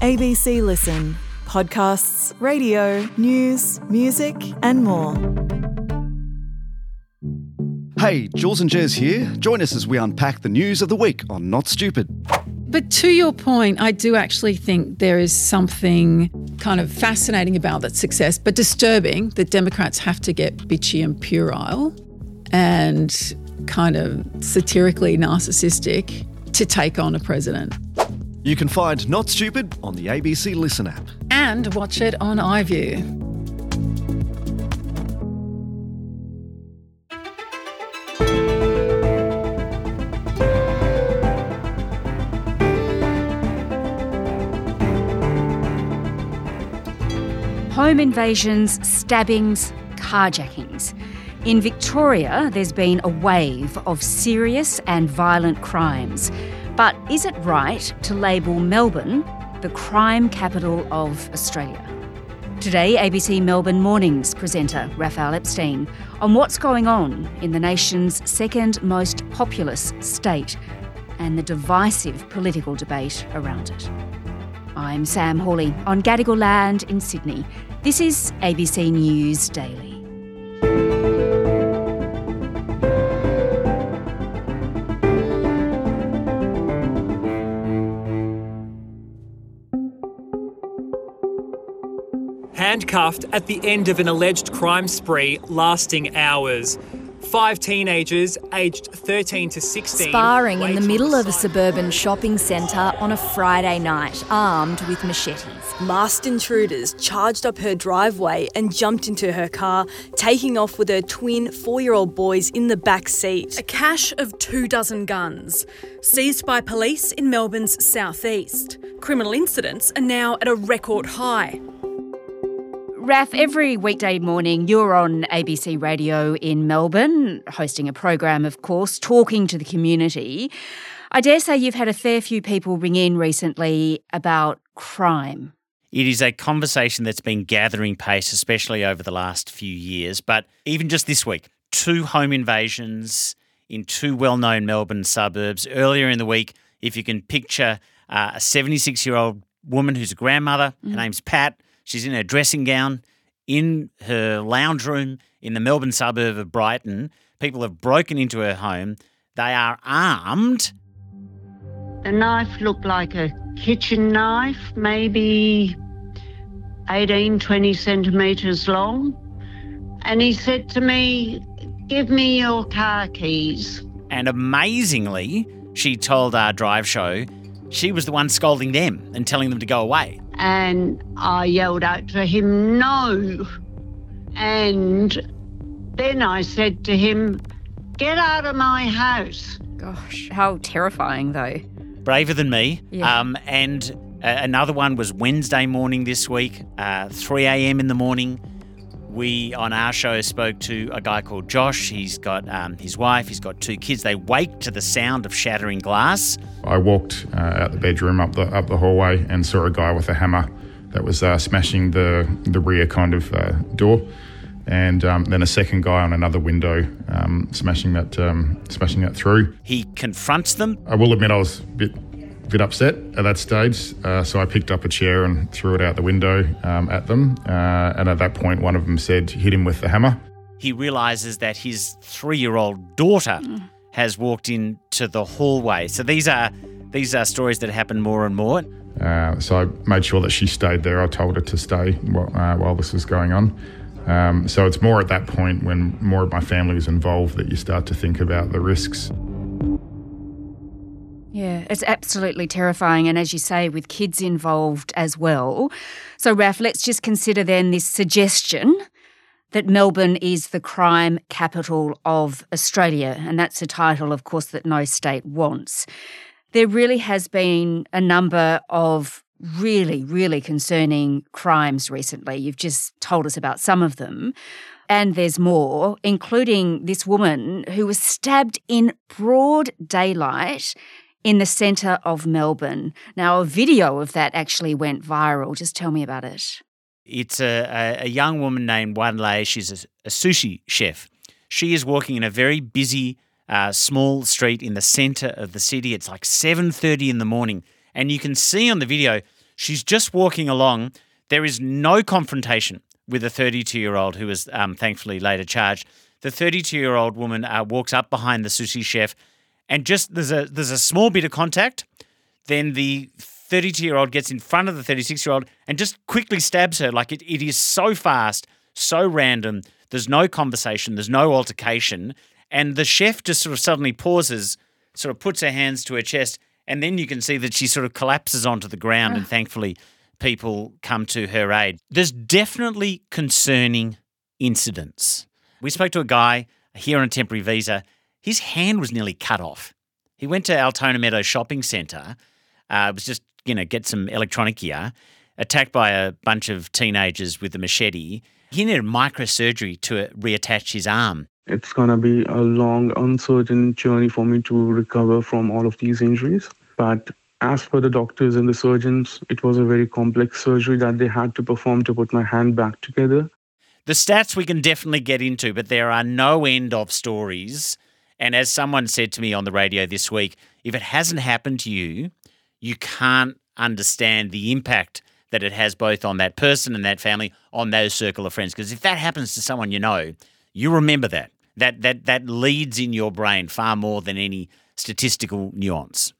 ABC Listen. Podcasts, radio, news, music and more. Hey, Jules and Jez here. Join us as we unpack the news of the week on Not Stupid. But to your point, I do actually think there is something kind of fascinating about that success, but disturbing that Democrats have to get bitchy and puerile and kind of satirically narcissistic to take on a president. You can find Not Stupid on the ABC Listen app. And watch it on iView. Home invasions, stabbings, carjackings. In Victoria, there's been a wave of serious and violent crimes. But is it right to label Melbourne the crime capital of Australia? Today, ABC Melbourne Mornings presenter Raphael Epstein on what's going on in the nation's second most populous state and the divisive political debate around it. I'm Sam Hawley on Gadigal Land in Sydney. This is ABC News Daily. Handcuffed at the end of an alleged crime spree lasting hours. 5 teenagers aged 13 to 16... Sparring in the middle of a suburban shopping centre on a Friday night, armed with machetes. Masked intruders charged up her driveway and jumped into her car, taking off with her twin 4-year-old boys in the back seat. A cache of 24 guns, seized by police in Melbourne's southeast. Criminal incidents are now at a record high. Raph, every weekday morning you're on ABC Radio in Melbourne, hosting a program, of course, talking to the community. I dare say you've had a fair few people ring in recently about crime. It is a conversation that's been gathering pace, especially over the last few years. But even just this week, 2 home invasions in 2 well-known Melbourne suburbs. Earlier in the week, if you can picture a 76-year-old woman who's a grandmother, her name's Pat. She's in her dressing gown in her lounge room in the Melbourne suburb of Brighton. People have broken into her home. They are armed. The knife looked like a kitchen knife, maybe 18, 20 centimetres long. And he said to me, "Give me your car keys." And amazingly, she told our drive show she was the one scolding them and telling them to go away. And I yelled out to him, "No." And then I said to him, "Get out of my house." Gosh, how terrifying though. Braver than me. Yeah. And another one was Wednesday morning this week, 3 a.m. in the morning. We, on our show, spoke to a guy called Josh. He's got his wife, he's got 2 kids. They wake to the sound of shattering glass. I walked out the bedroom up the hallway and saw a guy with a hammer that was smashing the rear kind of door, and then a second guy on another window smashing that through. He confronts them. I will admit I was a bit upset at that stage, so I picked up a chair and threw it out the window at them, and at that point one of them said, "Hit him with the hammer." He realises that his 3-year-old daughter has walked into the hallway. So these are stories that happen more and more. So I made sure that she stayed there. I told her to stay while this was going on. So it's more at that point when more of my family was involved that you start to think about the risks. Yeah, it's absolutely terrifying. And as you say, with kids involved as well. So, Raph, let's just consider then this suggestion that Melbourne is the crime capital of Australia. And that's a title, of course, that no state wants. There really has been a number of really, really concerning crimes recently. You've just told us about some of them. And there's more, including this woman who was stabbed in broad daylight in the centre of Melbourne. Now, a video of that actually went viral. Just tell me about it. It's a young woman named Wanlei. She's a sushi chef. She is walking in a very busy, small street in the centre of the city. It's like 7:30 in the morning. And you can see on the video, She's just walking along. There is no confrontation with a 32-year-old who was thankfully later charged. The 32-year-old woman walks up behind the sushi chef, and just there's a small bit of contact. Then the 32-year-old gets in front of the 36-year-old and just quickly stabs her. Like it is so fast, so random. There's no conversation. There's no altercation. And the chef just sort of suddenly pauses, sort of puts her hands to her chest, and then you can see that she sort of collapses onto the ground and thankfully people come to her aid. There's definitely concerning incidents. We spoke to a guy here on a temporary visa. His hand was nearly cut off. He went to Altona Meadows Shopping Centre, was just, get some electronic gear, attacked by a bunch of teenagers with a machete. He needed microsurgery to reattach his arm. It's going to be a long, uncertain journey for me to recover from all of these injuries. But as per the doctors and the surgeons, it was a very complex surgery that they had to perform to put my hand back together. The stats we can definitely get into, but there are no end of stories. And as someone said to me on the radio this week, if it hasn't happened to you, you can't understand the impact that it has both on that person and that family, on those circle of friends. Because if that happens to someone you remember that. That leads in your brain far more than any statistical nuance.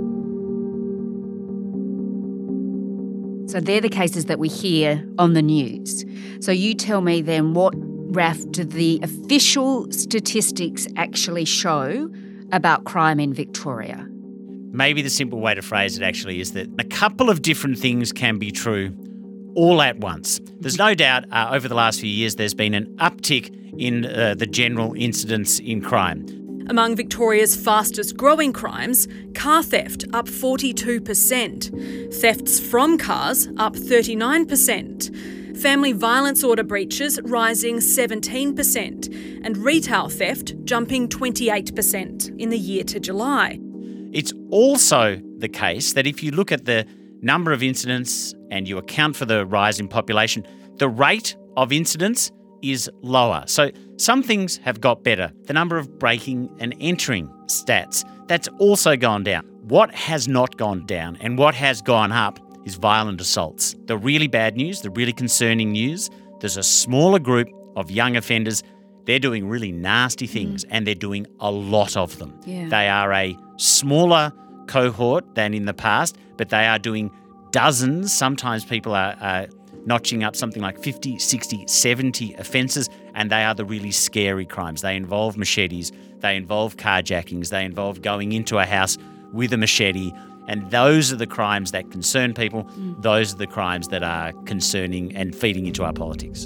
So they're the cases that we hear on the news. So you tell me then, what, Raf, do the official statistics actually show about crime in Victoria? Maybe the simple way to phrase it actually is that a couple of different things can be true all at once. There's no doubt over the last few years there's been an uptick in the general incidence in crime. Among Victoria's fastest growing crimes, car theft up 42%, thefts from cars up 39%, family violence order breaches rising 17%, and retail theft jumping 28% in the year to July. It's also the case that if you look at the number of incidents and you account for the rise in population, the rate of incidents is lower. So some things have got better. The number of breaking and entering stats, that's also gone down. What has not gone down and what has gone up is violent assaults. The really bad news, the really concerning news, there's a smaller group of young offenders. They're doing really nasty things and they're doing a lot of them. Yeah. They are a smaller cohort than in the past, but they are doing dozens. Sometimes people are notching up something like 50, 60, 70 offences, and they are the really scary crimes. They involve machetes, they involve carjackings, they involve going into a house with a machete, and those are the crimes that concern people. Those are the crimes that are concerning and feeding into our politics.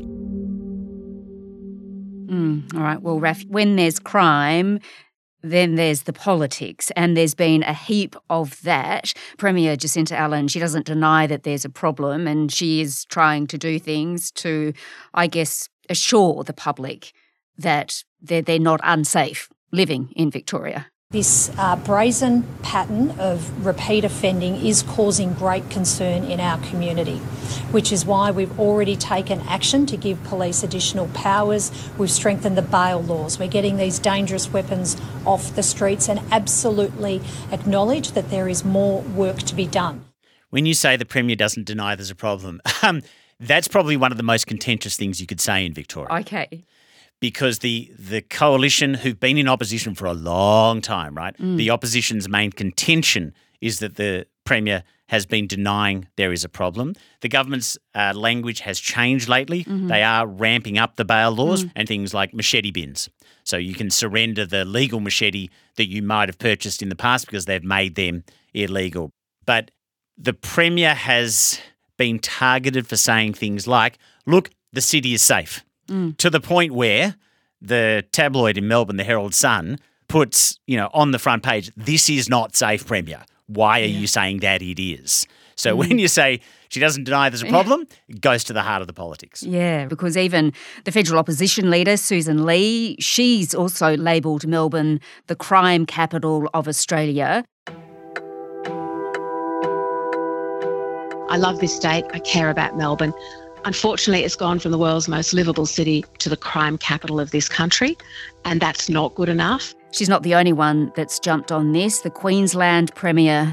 All right, well, Raf, when there's crime, then there's the politics, and there's been a heap of that. Premier Jacinta Allen, she doesn't deny that there's a problem, and she is trying to do things to, I guess, assure the public that they're not unsafe living in Victoria. This brazen pattern of repeat offending is causing great concern in our community, which is why we've already taken action to give police additional powers. We've strengthened the bail laws. We're getting these dangerous weapons off the streets and absolutely acknowledge that there is more work to be done. When you say the Premier doesn't deny there's a problem, that's probably one of the most contentious things you could say in Victoria. Okay. Because the coalition, who've been in opposition for a long time, right? The opposition's main contention is that the Premier has been denying there is a problem. The government's language has changed lately. They are ramping up the bail laws and things like machete bins. So you can surrender the legal machete that you might have purchased in the past because they've made them illegal. But the Premier has been targeted for saying things like, look, the city is safe. To the point where the tabloid in Melbourne, the Herald Sun, puts, on the front page, this is not safe, Premier. Why are you saying that it is? So when you say she doesn't deny there's a problem, it goes to the heart of the politics. Yeah, because even the federal opposition leader, Susan Lee, she's also labelled Melbourne the crime capital of Australia. I love this state. I care about Melbourne. Unfortunately, it's gone from the world's most livable city to the crime capital of this country, and that's not good enough. She's not the only one that's jumped on this. The Queensland Premier,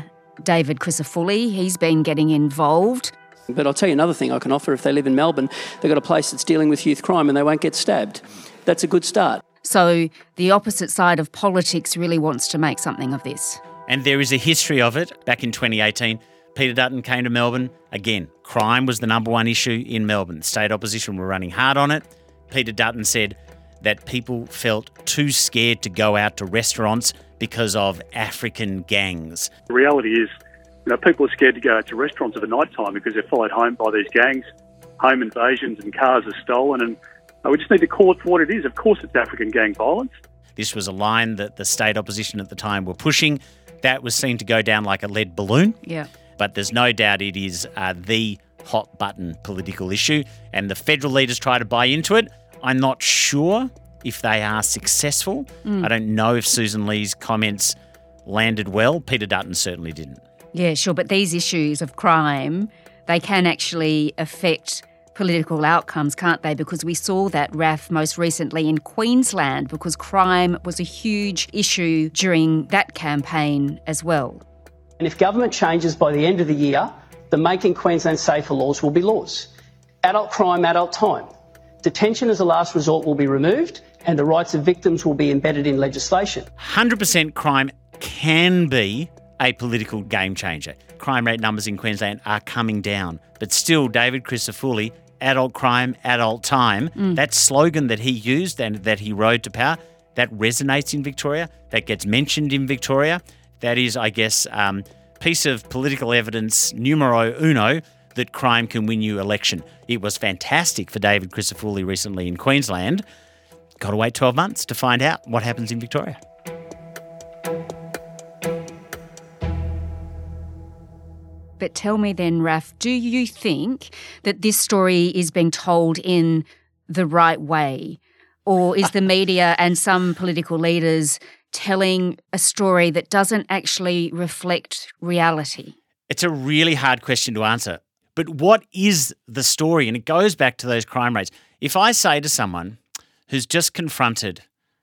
David Crisafulli. He's been getting involved. But I'll tell you another thing I can offer. If they live in Melbourne, they've got a place that's dealing with youth crime and they won't get stabbed. That's a good start. So the opposite side of politics really wants to make something of this. And there is a history of it. Back in 2018, Peter Dutton came to Melbourne. Again, crime was the number one issue in Melbourne. The state opposition were running hard on it. Peter Dutton said that people felt too scared to go out to restaurants because of African gangs. The reality is, people are scared to go out to restaurants at the night time because they're followed home by these gangs, home invasions and cars are stolen, and we just need to call it for what it is. Of course it's African gang violence. This was a line that the state opposition at the time were pushing. That was seen to go down like a lead balloon. Yeah. But there's no doubt it is the hot button political issue, and the federal leaders try to buy into it. I'm not sure if they are successful. I don't know if Susan Lee's comments landed well. Peter Dutton certainly didn't. Yeah, sure. But these issues of crime, they can actually affect political outcomes, can't they? Because we saw that, Raf, most recently in Queensland, because crime was a huge issue during that campaign as well. And if government changes by the end of the year, the Making Queensland Safer laws will be laws. Adult crime, adult time. Detention as a last resort will be removed and the rights of victims will be embedded in legislation. 100% crime can be a political game changer. Crime rate numbers in Queensland are coming down. But still, David Crisafulli, adult crime, adult time, that slogan that he used and that he rode to power, that resonates in Victoria, that gets mentioned in Victoria. That is, I guess, piece of political evidence numero uno that crime can win you election. It was fantastic for David Crisafulli recently in Queensland. Got to wait 12 months to find out what happens in Victoria. But tell me then, Raf, do you think that this story is being told in the right way? Or is the media and some political leaders telling a story that doesn't actually reflect reality? It's a really hard question to answer. But what is the story? And it goes back to those crime rates. If I say to someone who's just confronted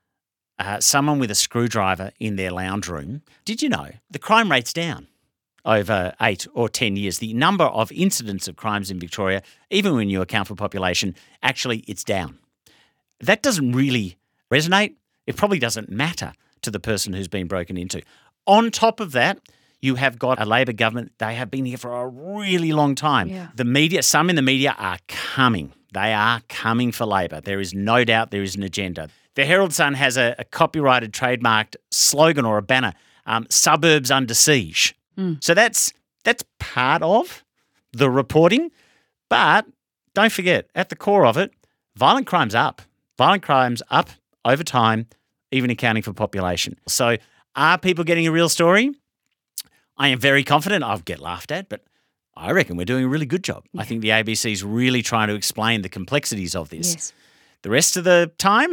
someone with a screwdriver in their lounge room, did you know the crime rate's down over 8 or 10 years? The number of incidents of crimes in Victoria, even when you account for population, actually it's down. That doesn't really resonate. It probably doesn't matter to the person who's been broken into. On top of that, you have got a Labor government. They have been here for a really long time. Yeah. The media, some in the media are coming. They are coming for Labor. There is no doubt there is an agenda. The Herald Sun has a copyrighted, trademarked slogan or a banner, suburbs under siege. So that's part of the reporting. But don't forget, at the core of it, violent crime's up. Violent crime's up over time, even accounting for population. So are people getting a real story? I am very confident. I'll get laughed at, but I reckon we're doing a really good job. Yeah. I think the ABC's really trying to explain the complexities of this. Yes. The rest of the time,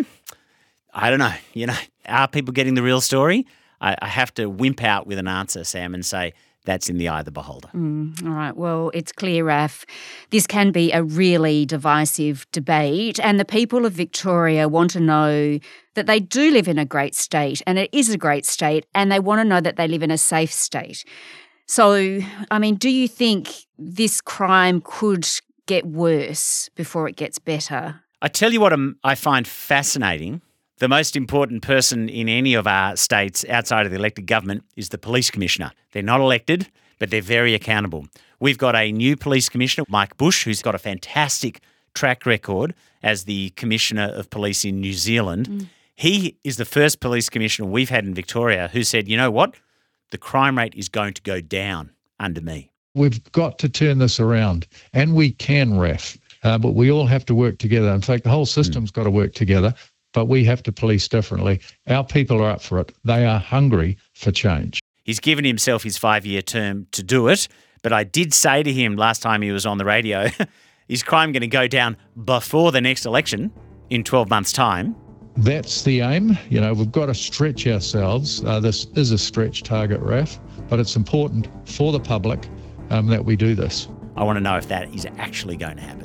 I don't know. Are people getting the real story? I have to wimp out with an answer, Sam, and say that's in the eye of the beholder. All right. Well, it's clear, Raf, this can be a really divisive debate, and the people of Victoria want to know that they do live in a great state, and it is a great state, and they want to know that they live in a safe state. So, I mean, do you think this crime could get worse before it gets better? I tell you what I find fascinating. The most important person in any of our states outside of the elected government is the police commissioner. They're not elected, but they're very accountable. We've got a new police commissioner, Mike Bush, who's got a fantastic track record as the Commissioner of Police in New Zealand. He is the first police commissioner we've had in Victoria who said, you know what? The crime rate is going to go down under me. We've got to turn this around, and we can, Raf, but we all have to work together. In fact, the whole system's got to work together. But we have to police differently. Our people are up for it. They are hungry for change. He's given himself his 5-year term to do it, but I did say to him last time he was on the radio, is crime going to go down before the next election in 12 months' time? That's the aim. We've got to stretch ourselves. This is a stretch target, Raf, but it's important for the public that we do this. I want to know if that is actually going to happen.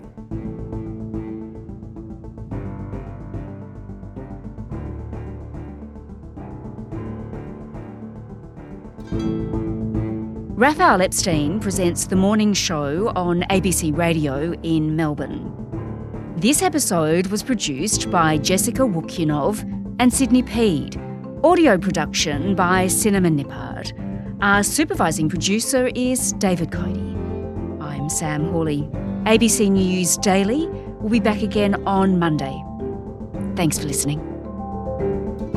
Raphael Epstein presents The Morning Show on ABC Radio in Melbourne. This episode was produced by Jessica Wukyunov and Sydney Peed. Audio production by Cinnamon Nippard. Our supervising producer is David Cody. I'm Sam Hawley. ABC News Daily will be back again on Monday. Thanks for listening.